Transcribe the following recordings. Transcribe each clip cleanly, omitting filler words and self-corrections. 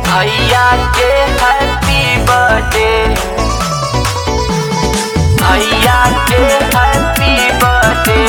भैया के happy birthday, भैया के हैप्पी बर्थडे।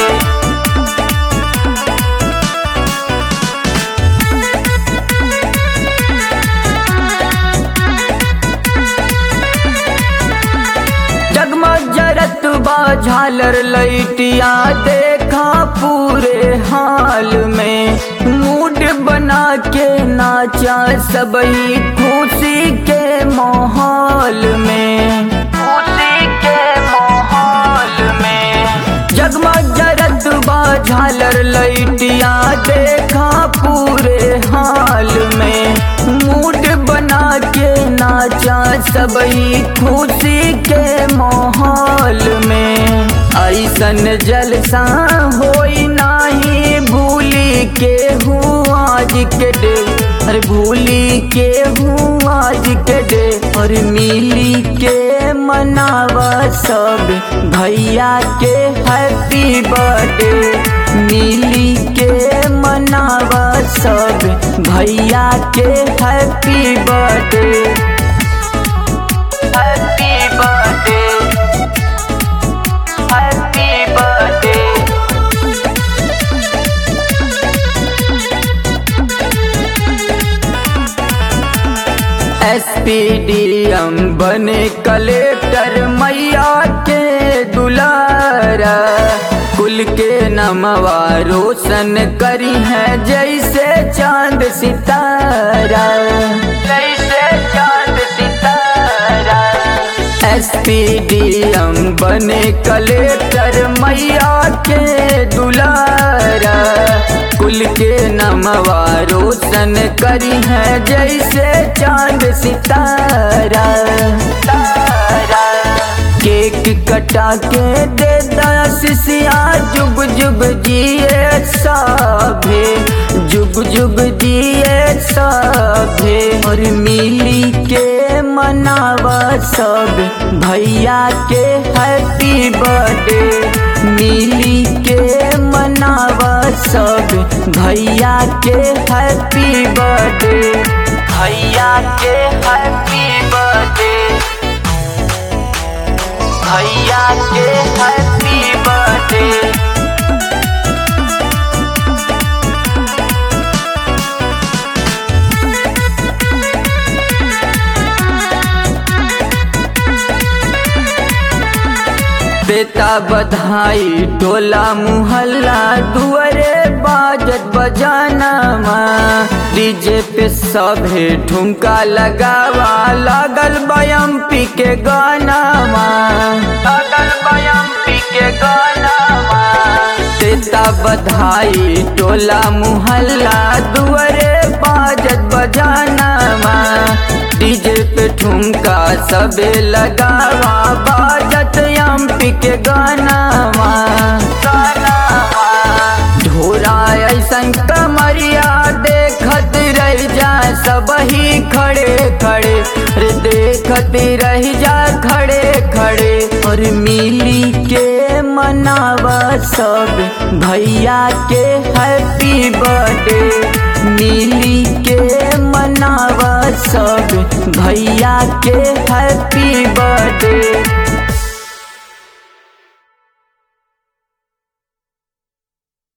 जगमग जरत बा झालर लइटिया देखा पूरे हाल में, मूड बना के नाचा सबई खुशी के माहौल में, खुशी के माहौल में। जगमग जरत बा झालर लइटिया देखा पूरे हाल में, मूड बना के नाचा सबई खुशी के माहौल में। ऐसन जलसा होई नाही भूली के हूँ आज के डे, अरे भूली के हूँ आज के डे। और मिली के मनावा सब भैया के हैप्पी बर्थडे, मिली के मनावा सब भैया के happy birthday, happy birthday, happy birthday. SPDM बने कलेक्टर मैया के दुलारा, कुल के नमवा रोशन करी है जैसे चांद सितारा, जैसे चांद सितारा। एसपीडीएम बने कलेक्टर मैया के दुलारा, कुल के नमवा रोशन करी है जैसे चांद सितारा, तारा। केक कटा के दे दसिया जुग जुग जिए सभे, जुग जुग जिए सभे। और मिली के मनावा सब भैया के हैप्पी बर्थडे, मिली के मनावा सब भैया के हैप्पी बर्थडे, भैया के हैप्पी बर्थडे, भैया के हैप्पी बर्थडे। देता बधाई टोला मुहल्ला दुआरे बाजत बजाना माँ, डीजे पे सभे ठुमका लगावा लागल बयम्पी के गाना माँ, लागल बयम्पी के गाना माँ। देता बधाई टोला मुहल्ला दुआरे बाजत बजाना माँ, डीजे पे ठुमका सबे लगावा बाजत एमपी के गाना माँ, गाना माँ। ढोरा ऐसन कमरिया देखत रह जा सबही खड़े खड़े, रे देखत रह जा खड़े खड़े। और मिली के मनावा सब भैया के हैप्पी बर्थडे, मिली के मनावा सब भैया के हैप्पी बर्थडे।